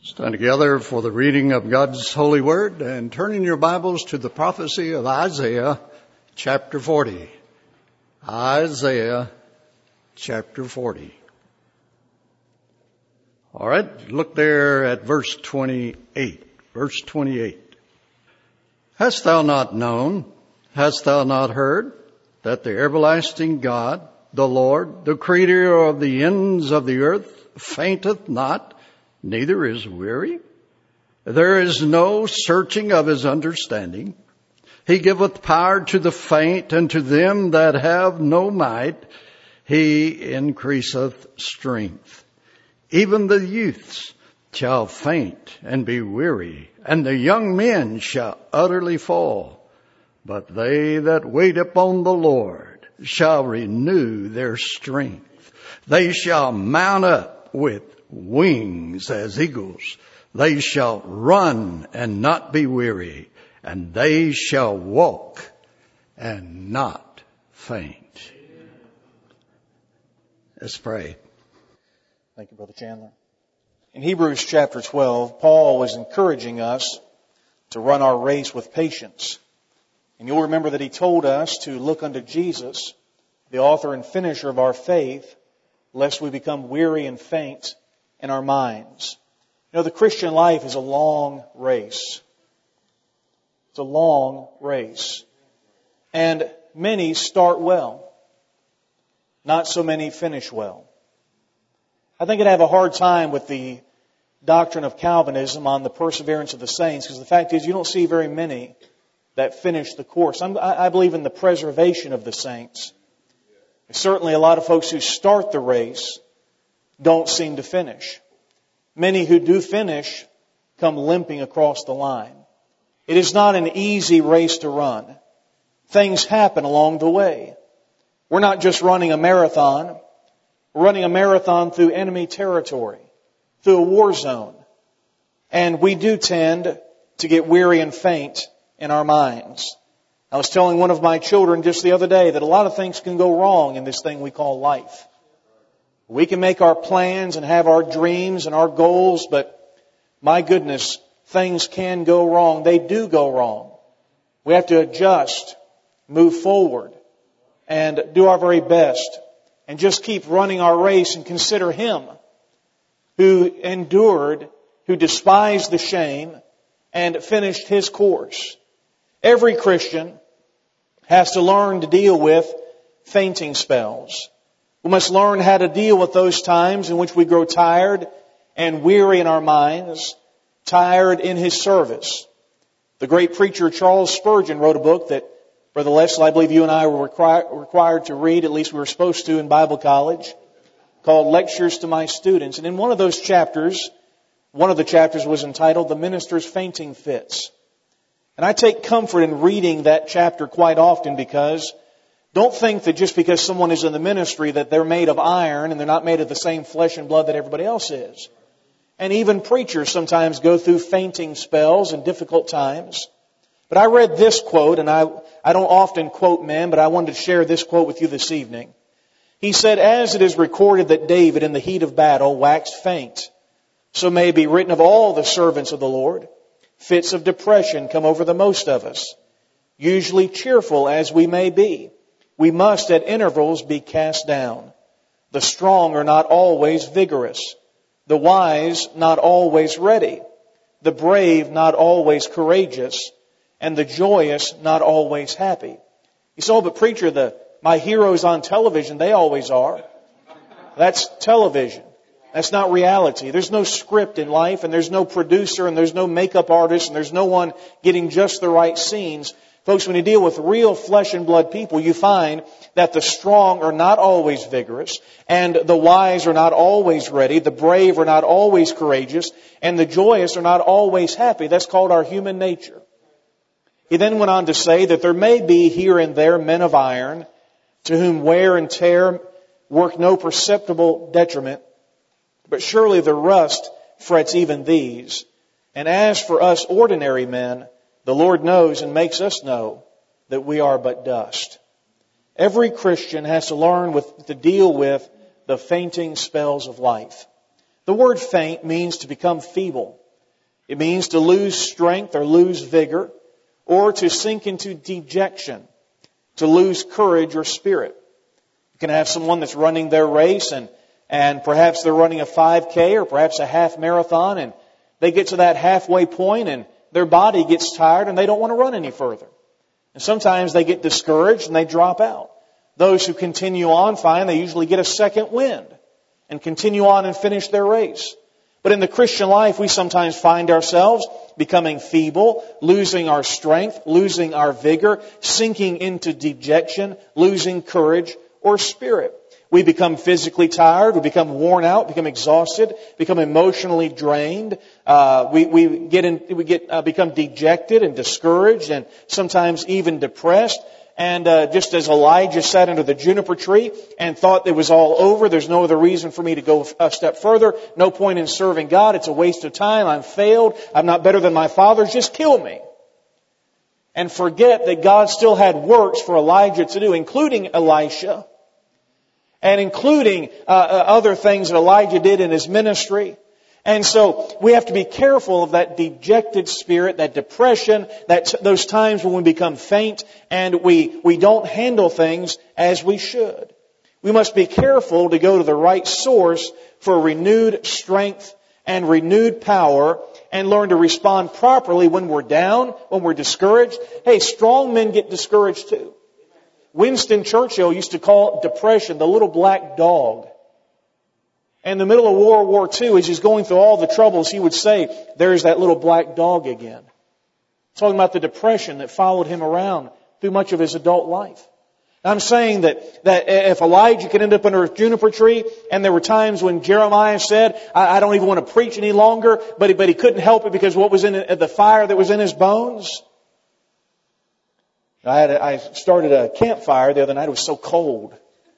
Stand together for the reading of God's holy word and turning your Bibles to the prophecy of Isaiah chapter 40. Isaiah chapter 40. All right, look there at verse 28. Verse 28. Hast thou not known, hast thou not heard, that the everlasting God, the Lord, the creator of the ends of the earth, fainteth not, neither is weary? There is no searching of his understanding. He giveth power to the faint, and to them that have no might he increaseth strength. Even the youths shall faint and be weary, and the young men shall utterly fall. But they that wait upon the Lord shall renew their strength. They shall mount up with wings as eagles. They shall run and not be weary, and they shall walk and not faint. Let's pray. Thank you, Brother Chandler. In Hebrews chapter 12, Paul was encouraging us to run our race with patience. And you'll remember that he told us to look unto Jesus, the author and finisher of our faith, lest we become weary and faint in our minds. You know, the Christian life is a long race. It's a long race. And many start well. Not so many finish well. I think I'd have a hard time with the doctrine of Calvinism on the perseverance of the saints, because the fact is you don't see very many that finish the course. I believe in the preservation of the saints. There's certainly a lot of folks who start the race don't seem to finish. Many who do finish come limping across the line. It is not an easy race to run. Things happen along the way. We're not just running a marathon. We're running a marathon through enemy territory, through a war zone. And we do tend to get weary and faint in our minds. I was telling one of my children just the other day that a lot of things can go wrong in this thing we call life. We can make our plans and have our dreams and our goals, but my goodness, things can go wrong. They do go wrong. We have to adjust, move forward, and do our very best, and just keep running our race and consider Him who endured, who despised the shame, and finished His course. Every Christian has to learn to deal with fainting spells. We must learn how to deal with those times in which we grow tired and weary in our minds, tired in His service. The great preacher Charles Spurgeon wrote a book that, Brother Leslie, I believe you and I were required to read, at least we were supposed to in Bible college, called Lectures to My Students. And in one of those chapters, one of the chapters was entitled The Minister's Fainting Fits. And I take comfort in reading that chapter quite often, because don't think that just because someone is in the ministry that they're made of iron and they're not made of the same flesh and blood that everybody else is. And even preachers sometimes go through fainting spells and difficult times. But I read this quote, and I don't often quote men, but I wanted to share this quote with you this evening. He said, "As it is recorded that David in the heat of battle waxed faint, so may it be written of all the servants of the Lord. Fits of depression come over the most of us. Usually cheerful as we may be, we must at intervals be cast down. The strong are not always vigorous, the wise not always ready, the brave not always courageous, and the joyous not always happy." You say, "Oh, but preacher, my heroes on television, they always are." That's television. That's not reality. There's no script in life, and there's no producer, and there's no makeup artist, and there's no one getting just the right scenes. Folks, when you deal with real flesh and blood people, you find that the strong are not always vigorous, and the wise are not always ready, the brave are not always courageous, and the joyous are not always happy. That's called our human nature. He then went on to say that there may be here and there men of iron, to whom wear and tear work no perceptible detriment, but surely the rust frets even these. And as for us ordinary men, the Lord knows and makes us know that we are but dust. Every Christian has to learn to deal with the fainting spells of life. The word faint means to become feeble. It means to lose strength or lose vigor, or to sink into dejection, to lose courage or spirit. You can have someone that's running their race and perhaps they're running a 5K or perhaps a half marathon, and they get to that halfway point and their body gets tired and they don't want to run any further. And sometimes they get discouraged and they drop out. Those who continue on find they usually get a second wind and continue on and finish their race. But in the Christian life, we sometimes find ourselves becoming feeble, losing our strength, losing our vigor, sinking into dejection, losing courage or spirit. We become physically tired, we become worn out, become exhausted, become emotionally drained. We become dejected and discouraged and sometimes even depressed. And just as Elijah sat under the juniper tree and thought it was all over, there's no other reason for me to go a step further, no point in serving God, it's a waste of time, I'm failed, I'm not better than my fathers, just kill me. And forget that God still had works for Elijah to do, including Elisha, and including other things that Elijah did in his ministry. And so we have to be careful of that dejected spirit, that depression, those times when we become faint and we don't handle things as we should. We must be careful to go to the right source for renewed strength and renewed power and learn to respond properly when we're down, when we're discouraged. Hey, strong men get discouraged too. Winston Churchill used to call depression the little black dog. In the middle of World War II, as he's going through all the troubles, he would say, there's that little black dog again. Talking about the depression that followed him around through much of his adult life. I'm saying that if Elijah could end up under a juniper tree, and there were times when Jeremiah said, I don't even want to preach any longer, but he couldn't help it because what was in the fire that was in his bones. I started a campfire the other night. It was so cold.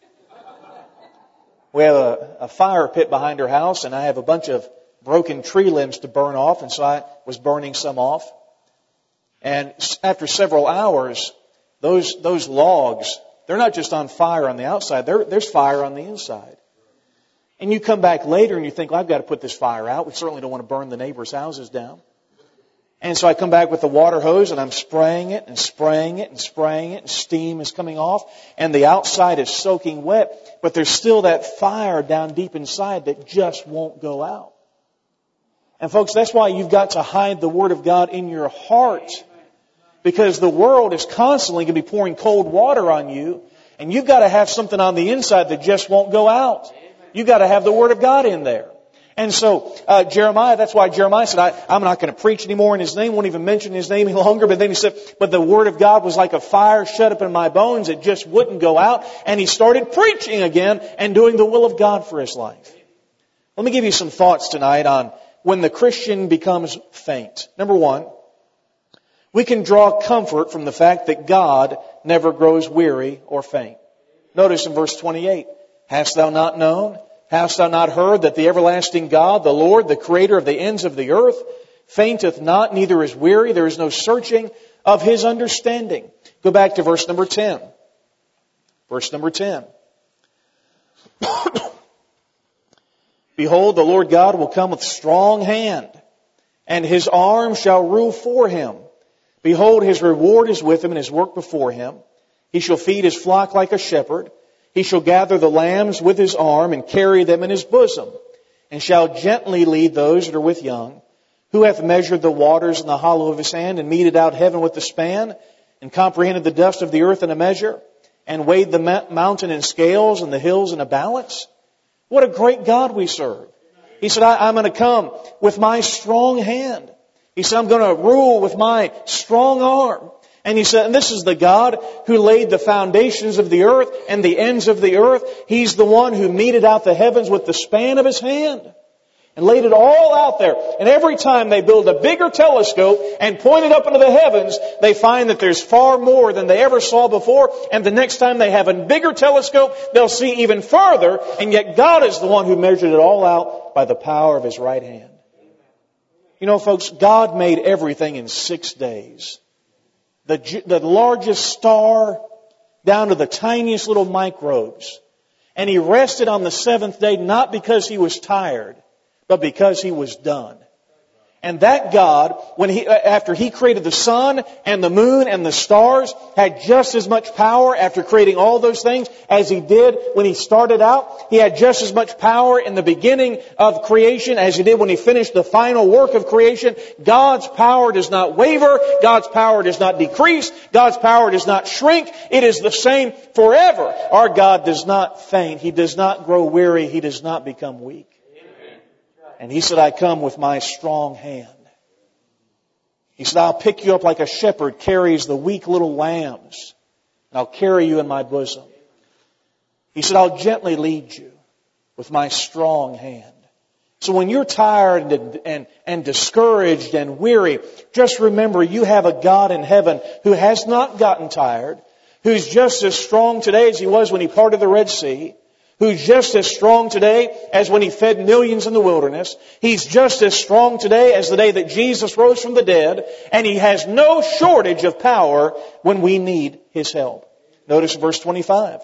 We have a fire pit behind our house, and I have a bunch of broken tree limbs to burn off, and so I was burning some off. And after several hours, those logs, they're not just on fire on the outside, there's fire on the inside. And you come back later and you think, well, I've got to put this fire out. We certainly don't want to burn the neighbors' houses down. And so I come back with the water hose and I'm spraying it and spraying it and spraying it, and steam is coming off and the outside is soaking wet, but there's still that fire down deep inside that just won't go out. And folks, that's why you've got to hide the Word of God in your heart, because the world is constantly going to be pouring cold water on you, and you've got to have something on the inside that just won't go out. You've got to have the Word of God in there. And so Jeremiah, that's why Jeremiah said, I'm not going to preach anymore in His name, won't even mention His name any longer. But then he said, but the Word of God was like a fire shut up in my bones. It just wouldn't go out. And he started preaching again and doing the will of God for his life. Let me give you some thoughts tonight on when the Christian becomes faint. Number one, we can draw comfort from the fact that God never grows weary or faint. Notice in verse 28, hast thou not known? Hast thou not heard that the everlasting God, the Lord, the Creator of the ends of the earth, fainteth not, neither is weary. There is no searching of His understanding. Go back to verse number 10. Verse number 10. Behold, the Lord God will come with strong hand, and His arm shall rule for Him. Behold, His reward is with Him, and His work before Him. He shall feed His flock like a shepherd. He shall gather the lambs with His arm and carry them in His bosom, and shall gently lead those that are with young. Who hath measured the waters in the hollow of His hand, and meted out heaven with the span, and comprehended the dust of the earth in a measure, and weighed the mountain in scales and the hills in a balance? What a great God we serve. He said, I'm going to come with my strong hand. He said, I'm going to rule with my strong arm. And He said, and this is the God who laid the foundations of the earth and the ends of the earth. He's the one who meted out the heavens with the span of His hand and laid it all out there. And every time they build a bigger telescope and point it up into the heavens, they find that there's far more than they ever saw before. And the next time they have a bigger telescope, they'll see even further. And yet God is the one who measured it all out by the power of His right hand. You know, folks, God made everything in 6 days. The largest star down to the tiniest little microbes. And He rested on the seventh day, not because He was tired, but because He was done. And that God, after He created the sun and the moon and the stars, had just as much power after creating all those things as He did when He started out. He had just as much power in the beginning of creation as He did when He finished the final work of creation. God's power does not waver. God's power does not decrease. God's power does not shrink. It is the same forever. Our God does not faint. He does not grow weary. He does not become weak. And He said, I come with my strong hand. He said, I'll pick you up like a shepherd carries the weak little lambs. And I'll carry you in my bosom. He said, I'll gently lead you with my strong hand. So when you're tired and discouraged and weary, just remember you have a God in heaven who has not gotten tired, who's just as strong today as He was when He parted the Red Sea, who's just as strong today as when He fed millions in the wilderness. He's just as strong today as the day that Jesus rose from the dead. And He has no shortage of power when we need His help. Notice verse 25.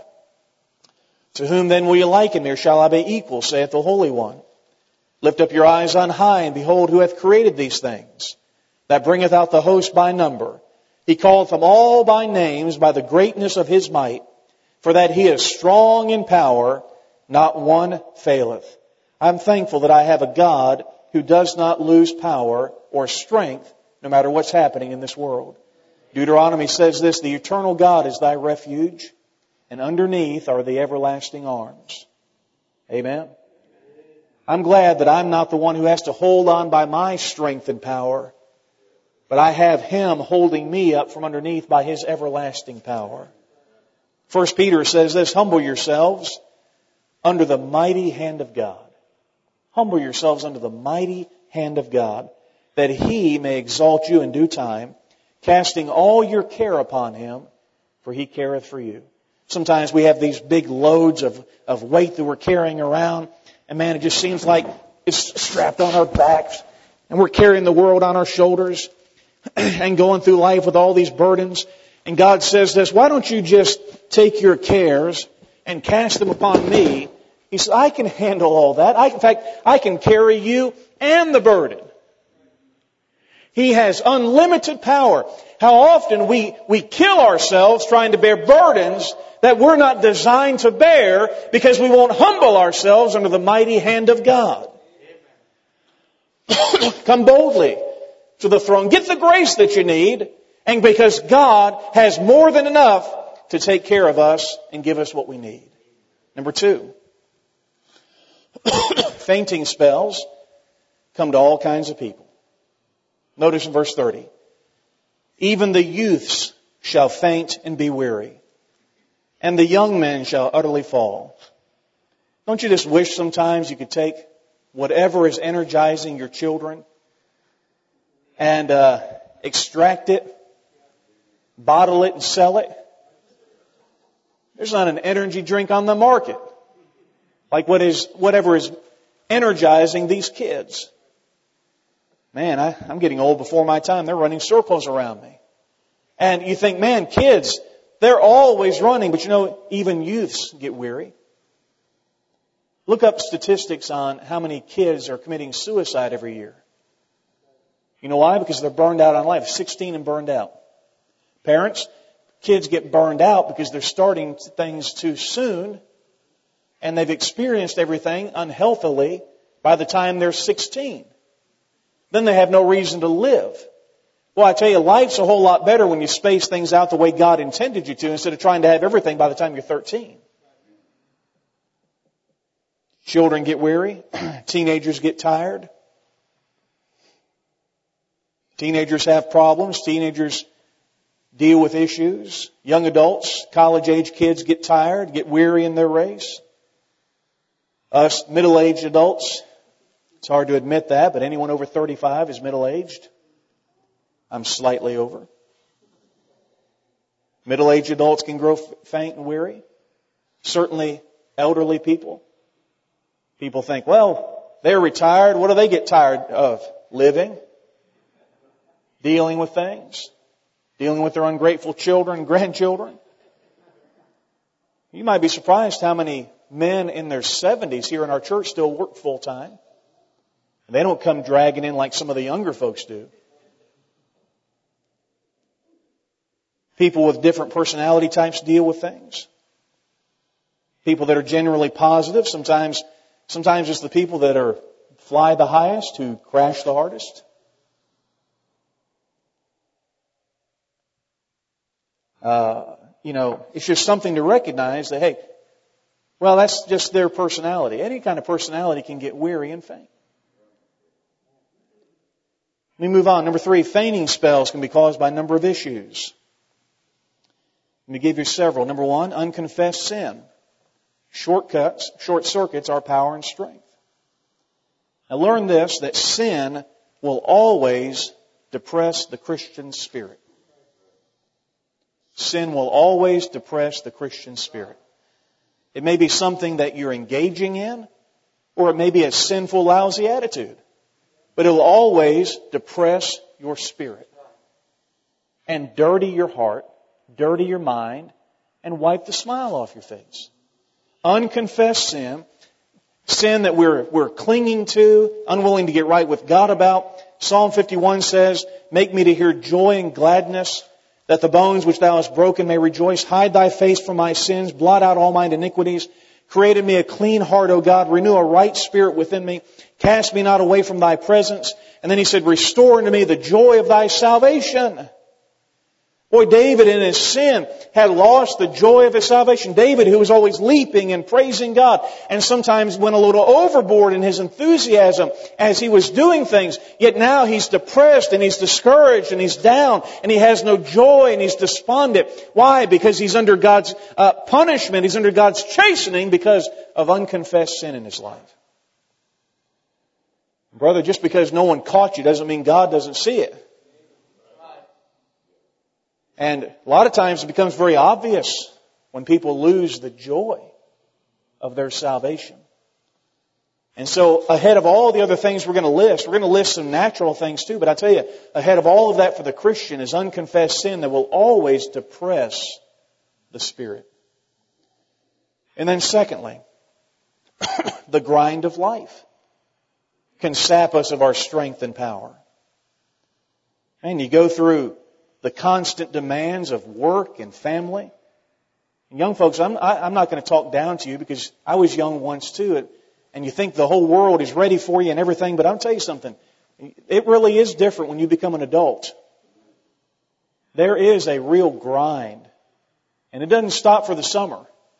To whom then will you liken me, or shall I be equal, saith the Holy One? Lift up your eyes on high, and behold who hath created these things, that bringeth out the host by number. He calleth them all by names by the greatness of His might. For that He is strong in power, not one faileth. I'm thankful that I have a God who does not lose power or strength no matter what's happening in this world. Deuteronomy says this, the eternal God is thy refuge, and underneath are the everlasting arms. Amen. I'm glad that I'm not the one who has to hold on by my strength and power, but I have Him holding me up from underneath by His everlasting power. 1 Peter says this, humble yourselves under the mighty hand of God. Humble yourselves under the mighty hand of God, that He may exalt you in due time, casting all your care upon Him, for He careth for you. Sometimes we have these big loads of weight that we're carrying around, and man, it just seems like it's strapped on our backs, and we're carrying the world on our shoulders, and going through life with all these burdens. And God says this, why don't you just take your cares and cast them upon me? He says, I can handle all that. In fact, I can carry you and the burden. He has unlimited power. How often we kill ourselves trying to bear burdens that we're not designed to bear because we won't humble ourselves under the mighty hand of God. Come boldly to the throne. Get the grace that you need. And because God has more than enough to take care of us and give us what we need. Number 2. Fainting spells come to all kinds of people. Notice in verse 30. Even the youths shall faint and be weary, and the young men shall utterly fall. Don't you just wish sometimes you could take whatever is energizing your children and extract it, bottle it, and sell it? There's not an energy drink on the market like whatever is energizing these kids. Man, I'm getting old before my time. They're running circles around me. And you think, man, kids, they're always running. But you know, even youths get weary. Look up statistics on how many kids are committing suicide every year. You know why? Because they're burned out on life. 16 and burned out. Parents, kids get burned out because they're starting things too soon. And they've experienced everything unhealthily by the time they're 16. Then they have no reason to live. Well, I tell you, life's a whole lot better when you space things out the way God intended you to instead of trying to have everything by the time you're 13. Children get weary. Teenagers get tired. Teenagers have problems. Teenagers deal with issues. Young adults, college-age kids get tired, get weary in their race. Us middle-aged adults, it's hard to admit that, but anyone over 35 is middle-aged. I'm slightly over. Middle-aged adults can grow faint and weary. Certainly elderly people. People think, well, they're retired. What do they get tired of? Living. Dealing with things. Dealing with their ungrateful children and grandchildren. You might be surprised how many men in their 70s here in our church still work full time. They don't come dragging in like some of the younger folks do. People with different personality types deal with things. People that are generally positive. Sometimes it's the people that are fly the highest who crash the hardest. It's just something to recognize that, hey, well, that's just their personality. Any kind of personality can get weary and faint. Let me move on. Number 3, fainting spells can be caused by a number of issues. Let me give you several. Number 1, unconfessed sin. Short circuits our power and strength. Now learn this, that sin will always depress the Christian spirit. Sin will always depress the Christian spirit. It may be something that you're engaging in, or it may be a sinful, lousy attitude. But it will always depress your spirit and dirty your heart, dirty your mind, and wipe the smile off your face. Unconfessed sin, sin that we're clinging to, unwilling to get right with God about. Psalm 51 says, "Make me to hear joy and gladness, that the bones which thou hast broken may rejoice. Hide thy face from my sins, blot out all mine iniquities. Create in me a clean heart, O God. Renew a right spirit within me. Cast me not away from thy presence." And then he said, "Restore unto me the joy of thy salvation." Boy, David in his sin had lost the joy of his salvation. David, who was always leaping and praising God, and sometimes went a little overboard in his enthusiasm as he was doing things. Yet now he's depressed and he's discouraged and he's down and he has no joy and he's despondent. Why? Because he's under God's punishment. He's under God's chastening because of unconfessed sin in his life. Brother, just because no one caught you doesn't mean God doesn't see it. And a lot of times it becomes very obvious when people lose the joy of their salvation. And so ahead of all the other things we're going to list some natural things too, but I tell you, ahead of all of that for the Christian is unconfessed sin that will always depress the spirit. And then secondly, the grind of life can sap us of our strength and power. And you go through the constant demands of work and family. And young folks, I'm not going to talk down to you because I was young once too. And you think the whole world is ready for you and everything. But I'll tell you something. It really is different when you become an adult. There is a real grind. And it doesn't stop for the summer.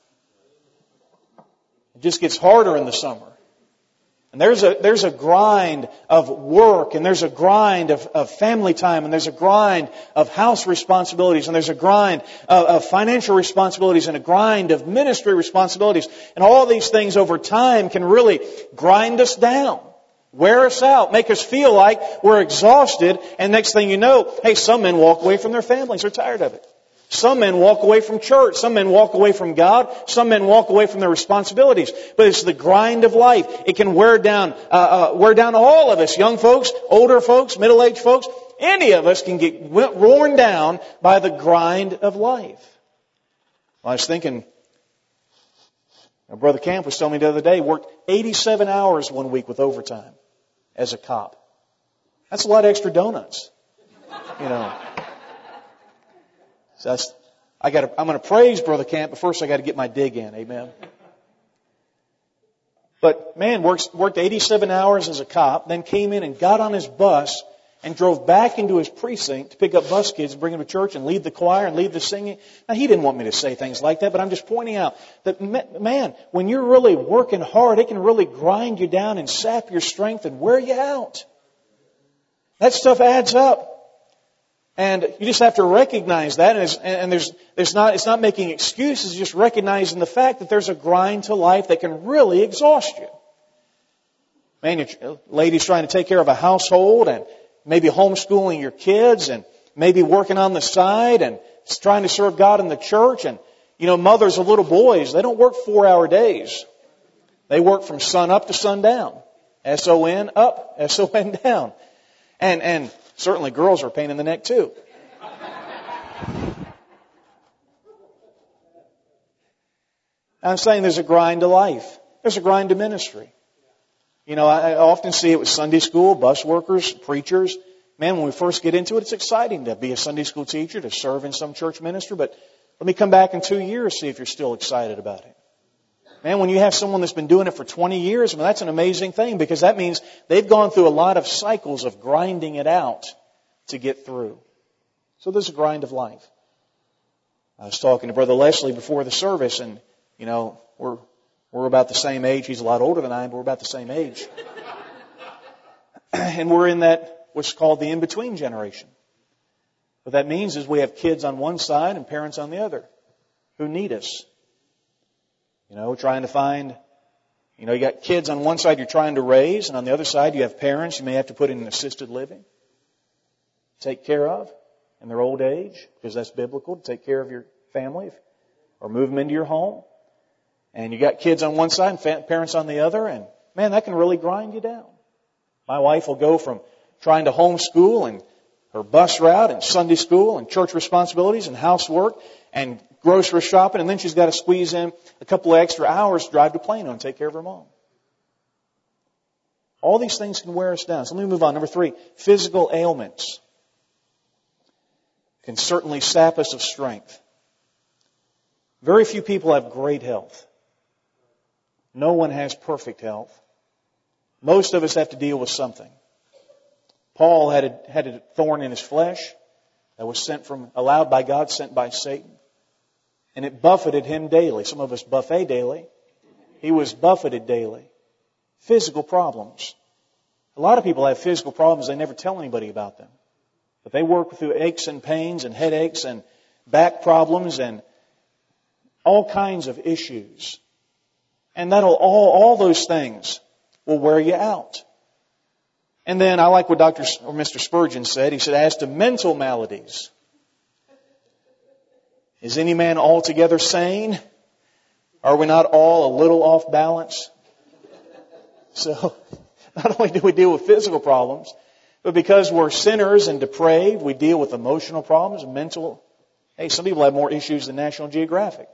It just gets harder in the summer. And there's a grind of work, and there's a grind of family time, and there's a grind of house responsibilities, and there's a grind of financial responsibilities, and a grind of ministry responsibilities. And all these things over time can really grind us down, wear us out, make us feel like we're exhausted, and next thing you know, hey, some men walk away from their families, they're tired of it. Some men walk away from church. Some men walk away from God. Some men walk away from their responsibilities. But it's the grind of life. It can wear down all of us, young folks, older folks, middle-aged folks. Any of us can get worn down by the grind of life. I was thinking, Brother Camp was telling me the other day, worked 87 hours one week with overtime as a cop. That's a lot of extra donuts, you know. So I'm going to praise Brother Camp, but first I got to get my dig in. Amen. But man, worked 87 hours as a cop, then came in and got on his bus and drove back into his precinct to pick up bus kids and bring them to church and lead the choir and lead the singing. Now, he didn't want me to say things like that, but I'm just pointing out that, man, when you're really working hard, it can really grind you down and sap your strength and wear you out. That stuff adds up. And you just have to recognize that, and it's not making excuses, just recognizing the fact that there's a grind to life that can really exhaust you. Man, your lady's trying to take care of a household and maybe homeschooling your kids and maybe working on the side and trying to serve God in the church. And, mothers of little boys, they don't work 4-hour days. They work from sun up to sundown. S-O-N up, S-O-N down. And certainly girls are a pain in the neck too. I'm saying there's a grind to life. There's a grind to ministry. I often see it with Sunday school, bus workers, preachers. Man, when we first get into it, it's exciting to be a Sunday school teacher, to serve in some church ministry, but let me come back in 2 years, see if you're still excited about it. Man, when you have someone that's been doing it for 20 years, that's an amazing thing, because that means they've gone through a lot of cycles of grinding it out to get through. So there's a grind of life. I was talking to Brother Leslie before the service, and, we're about the same age. He's a lot older than I am, but we're about the same age. And we're in that, what's called the in-between generation. What that means is we have kids on one side and parents on the other who need us. Trying to find, you got kids on one side you're trying to raise, and on the other side you have parents you may have to put in an assisted living, take care of in their old age, because that's biblical, to take care of your family or move them into your home. And you got kids on one side and parents on the other, and man, that can really grind you down. My wife will go from trying to homeschool and her bus route and Sunday school and church responsibilities and housework and grocery shopping, and then she's got to squeeze in a couple of extra hours to drive to Plano and take care of her mom. All these things can wear us down. So let me move on. Number 3, physical ailments can certainly sap us of strength. Very few people have great health. No one has perfect health. Most of us have to deal with something. Paul had a thorn in his flesh that was allowed by God, sent by Satan. And it buffeted him daily. Some of us buffet daily. He was buffeted daily. Physical problems. A lot of people have physical problems. They never tell anybody about them. But they work through aches and pains and headaches and back problems and all kinds of issues. And all those things will wear you out. And then I like what Mr. Spurgeon said. He said, as to mental maladies, is any man altogether sane? Are we not all a little off balance? So, not only do we deal with physical problems, but because we're sinners and depraved, we deal with emotional problems and mental. Hey, some people have more issues than National Geographic.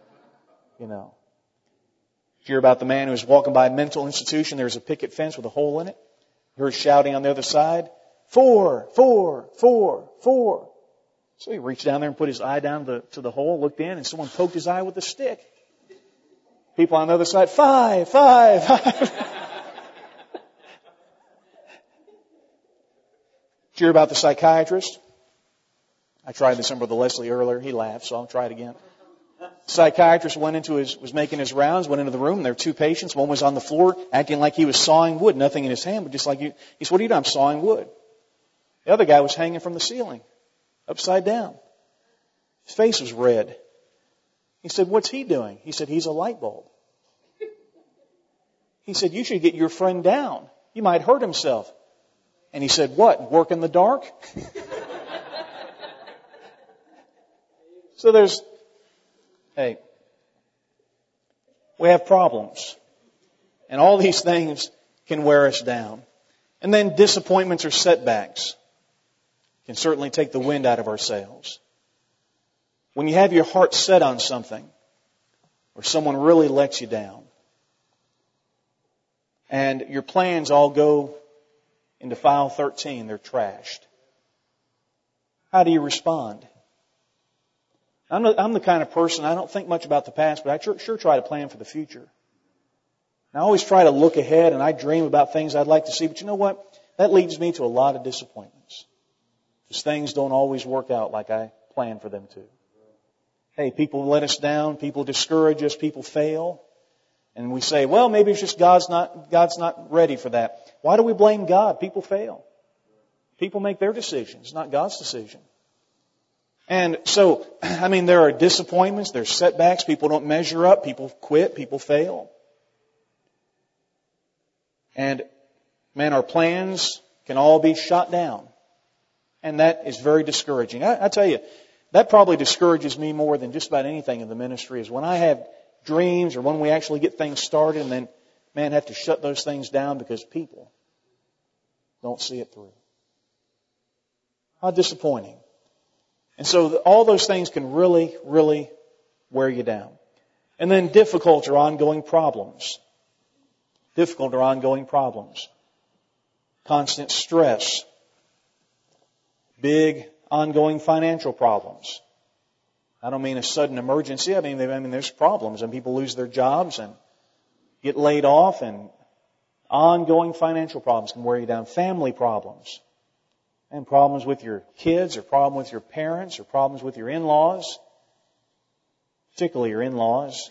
You hear about the man who was walking by a mental institution. There's a picket fence with a hole in it. You heard shouting on the other side, 4, 4, 4, 4. So he reached down there and put his eye down to the hole, looked in, and someone poked his eye with a stick. People on the other side, 5, 5, 5. Did you hear about the psychiatrist? I tried this on Brother Leslie earlier. He laughed, so I'll try it again. The psychiatrist was making his rounds, went into the room. There were 2 patients. One was on the floor, acting like he was sawing wood, nothing in his hand, but just like you. He said, what are you doing? I'm sawing wood. The other guy was hanging from the ceiling, upside down. His face was red. He said, what's he doing? He said, he's a light bulb. He said, you should get your friend down. He might hurt himself. And he said, what? Work in the dark? So we have problems. And all these things can wear us down. And then disappointments or setbacks can certainly take the wind out of our sails. When you have your heart set on something, or someone really lets you down, and your plans all go into file 13, they're trashed. How do you respond? I'm the kind of person, I don't think much about the past, but I sure try to plan for the future. I always try to look ahead, and I dream about things I'd like to see. But you know what? That leads me to a lot of disappointments. Because things don't always work out like I planned for them to. Hey, people let us down, people discourage us, people fail. And we say, well, maybe it's just God's not ready for that. Why do we blame God? People fail. People make their decisions. It's not God's decision. And so, there are disappointments, there's setbacks, people don't measure up, people quit, people fail. And, our plans can all be shot down. And that is very discouraging. I tell you, that probably discourages me more than just about anything in the ministry, is when I have dreams or when we actually get things started and then, have to shut those things down because people don't see it through. How disappointing. And so all those things can really, really wear you down. And then difficult or ongoing problems. difficult or ongoing problems, constant stress, big ongoing financial problems. I don't mean a sudden emergency. I mean there's problems and people lose their jobs and get laid off, and ongoing financial problems can wear you down. Family problems, and problems with your kids, or problems with your parents, or problems with your in-laws, particularly your in-laws.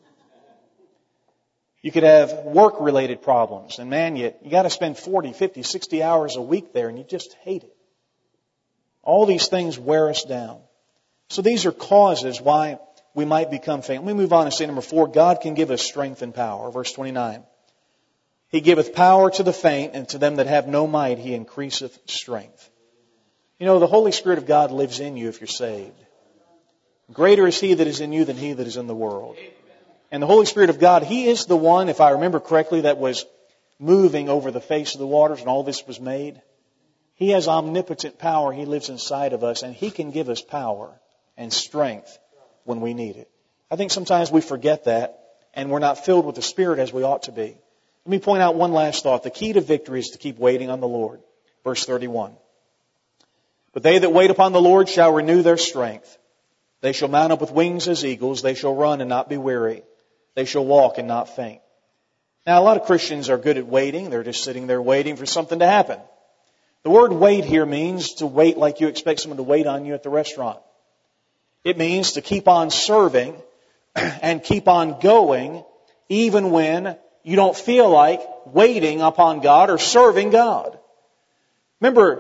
You could have work-related problems, and man, you got to spend 40, 50, 60 hours a week there, and you just hate it. All these things wear us down. So these are causes why we might become faint. Let me move on and say number 4, God can give us strength and power. Verse 29. He giveth power to the faint, and to them that have no might He increaseth strength. You know, the Holy Spirit of God lives in you if you're saved. Greater is He that is in you than he that is in the world. And the Holy Spirit of God, He is the one, if I remember correctly, that was moving over the face of the waters when all this was made. He has omnipotent power. He lives inside of us, and He can give us power and strength when we need it. I think sometimes we forget that, and we're not filled with the Spirit as we ought to be. Let me point out one last thought. The key to victory is to keep waiting on the Lord. Verse 31. But they that wait upon the Lord shall renew their strength. They shall mount up with wings as eagles. They shall run and not be weary. They shall walk and not faint. Now, a lot of Christians are good at waiting. They're just sitting there waiting for something to happen. The word wait here means to wait like you expect someone to wait on you at the restaurant. It means to keep on serving and keep on going even when you don't feel like waiting upon God or serving God. Remember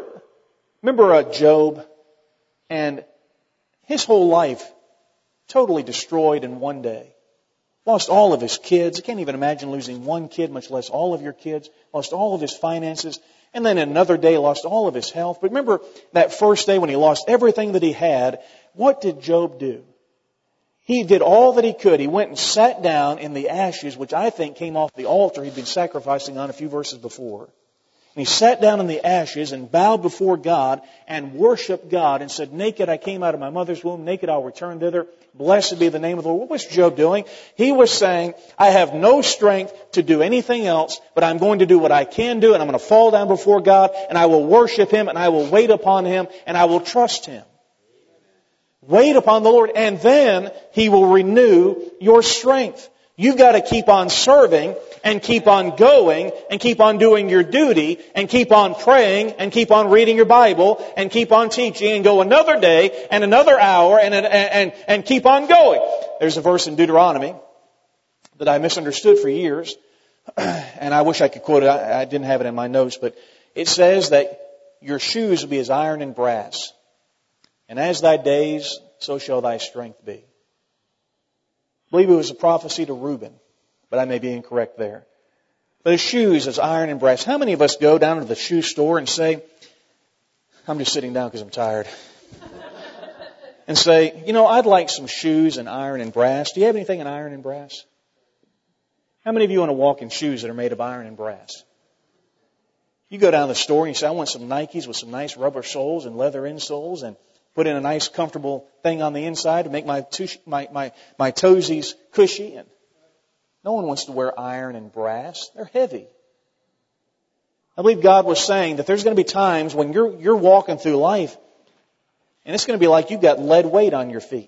Job, and his whole life totally destroyed in one day. Lost all of his kids. I can't even imagine losing one kid, much less all of your kids. Lost all of his finances. And then another day lost all of his health. But remember that first day when he lost everything that he had, what did Job do? He did all that he could. He went and sat down in the ashes, which I think came off the altar he'd been sacrificing on a few verses before. And he sat down in the ashes and bowed before God and worshiped God and said, naked I came out of my mother's womb, naked I'll return thither. Blessed be the name of the Lord. What was Job doing? He was saying, I have no strength to do anything else, but I'm going to do what I can do, and I'm going to fall down before God, and I will worship Him, and I will wait upon Him, and I will trust Him. Wait upon the Lord, and then He will renew your strength. You've got to keep on serving and keep on going and keep on doing your duty and keep on praying and keep on reading your Bible and keep on teaching and go another day and another hour and keep on going. There's a verse in Deuteronomy that I misunderstood for years, and I wish I could quote it. I didn't have it in my notes, but it says that your shoes will be as iron and brass, and as thy days, so shall thy strength be. I believe it was a prophecy to Reuben, but I may be incorrect there. But his shoes as iron and brass. How many of us go down to the shoe store and say, I'm just sitting down because I'm tired, and say, I'd like some shoes in iron and brass. Do you have anything in iron and brass? How many of you want to walk in shoes that are made of iron and brass? You go down to the store and you say, I want some Nikes with some nice rubber soles and leather insoles, and put in a nice comfortable thing on the inside to make my toesies cushy. And no one wants to wear iron and brass. They're heavy. I believe God was saying that there's going to be times when you're walking through life, and it's going to be like you've got lead weight on your feet.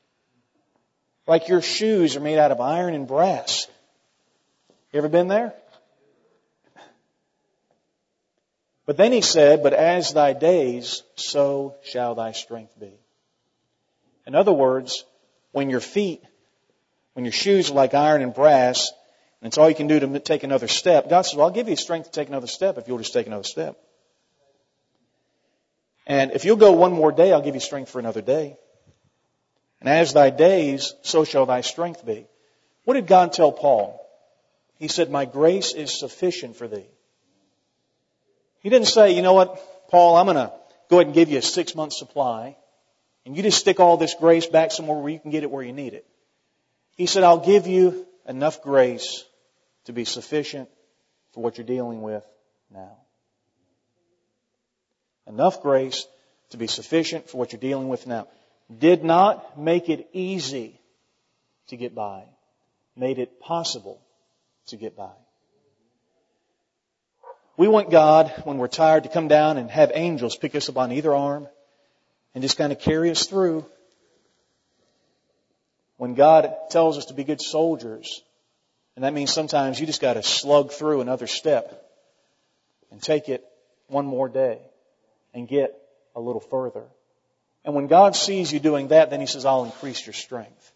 Like your shoes are made out of iron and brass. You ever been there? But then He said, but as thy days, so shall thy strength be. In other words, when your shoes are like iron and brass, and it's all you can do to take another step, God says, well, I'll give you strength to take another step if you'll just take another step. And if you'll go one more day, I'll give you strength for another day. And as thy days, so shall thy strength be. What did God tell Paul? He said, my grace is sufficient for thee. He didn't say, you know what, Paul, I'm going to go ahead and give you a 6-month supply, and you just stick all this grace back somewhere where you can get it where you need it. He said, I'll give you enough grace to be sufficient for what you're dealing with now. Enough grace to be sufficient for what you're dealing with now. Did not make it easy to get by. Made it possible to get by. We want God, when we're tired, to come down and have angels pick us up on either arm and just kind of carry us through. When God tells us to be good soldiers, and that means sometimes you just got to slug through another step and take it one more day and get a little further. And when God sees you doing that, then He says, I'll increase your strength.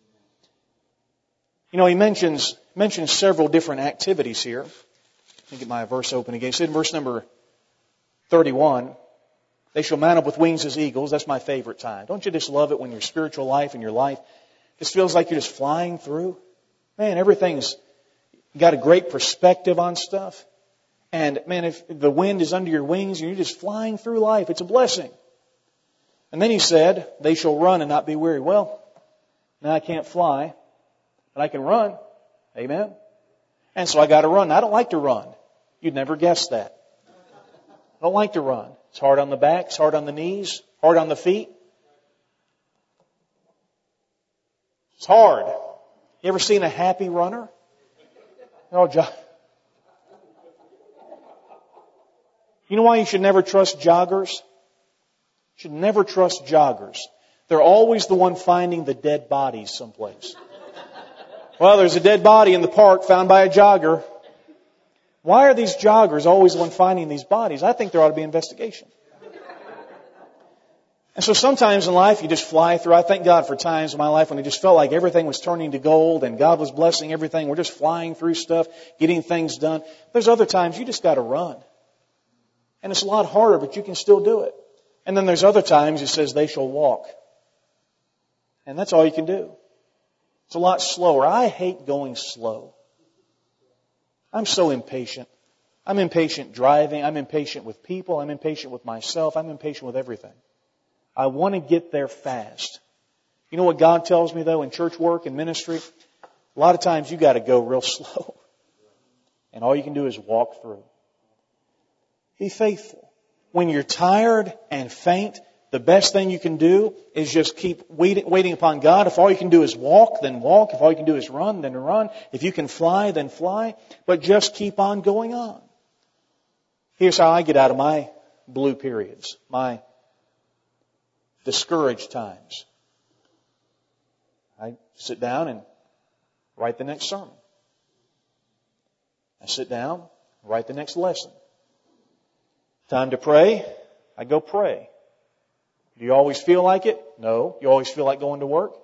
You know, He mentions several different activities here. Let me get my verse open again. He said in verse number 31, they shall mount up with wings as eagles. That's my favorite time. Don't you just love it when your spiritual life and your life just feels like you're just flying through? Man, everything's got a great perspective on stuff. And man, if the wind is under your wings and you're just flying through life, it's a blessing. And then He said, they shall run and not be weary. Well, now I can't fly, but I can run. Amen. And so I got to run. I don't like to run. You'd never guess that. I don't like to run. It's hard on the back. It's hard on the knees. Hard on the feet. It's hard. You ever seen a happy runner? Oh, you know why you should never trust joggers? You should never trust joggers. They're always the one finding the dead bodies someplace. Well, there's a dead body in the park found by a jogger. Why are these joggers always the one finding these bodies? I think there ought to be an investigation. And so sometimes in life you just fly through. I thank God for times in my life when it just felt like everything was turning to gold and God was blessing everything. We're just flying through stuff, getting things done. There's other times you just got to run. And it's a lot harder, but you can still do it. And then there's other times He says they shall walk. And that's all you can do. It's a lot slower. I hate going slow. I'm so impatient. I'm impatient driving. I'm impatient with people. I'm impatient with myself. I'm impatient with everything. I want to get there fast. You know what God tells me, though, in church work and ministry? A lot of times you got to go real slow. And all you can do is walk through. Be faithful. When you're tired and faint, the best thing you can do is just keep waiting upon God. If all you can do is walk, then walk. If all you can do is run, then run. If you can fly, then fly. But just keep on going on. Here's how I get out of my blue periods, my discouraged times. I sit down and write the next sermon. I sit down, write the next lesson. Time to pray, I go pray. Do you always feel like it? No. You always feel like going to work?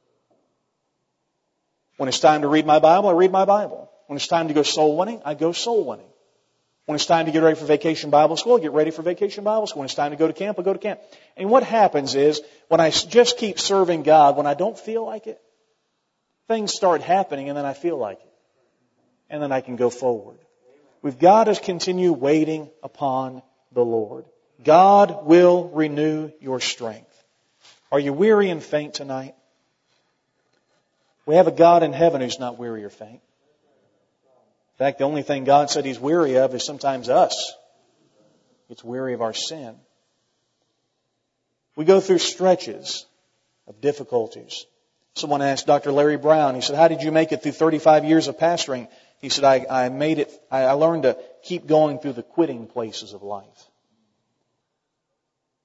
When it's time to read my Bible, I read my Bible. When it's time to go soul winning, I go soul winning. When it's time to get ready for Vacation Bible School, I get ready for Vacation Bible School. When it's time to go to camp, I go to camp. And what happens is, when I just keep serving God, when I don't feel like it, things start happening and then I feel like it. And then I can go forward. We've got to continue waiting upon the Lord. God will renew your strength. Are you weary and faint tonight? We have a God in heaven who's not weary or faint. In fact, the only thing God said He's weary of is sometimes us. It's weary of our sin. We go through stretches of difficulties. Someone asked Dr. Larry Brown, he said, how did you make it through 35 years of pastoring? He said, I learned to keep going through the quitting places of life.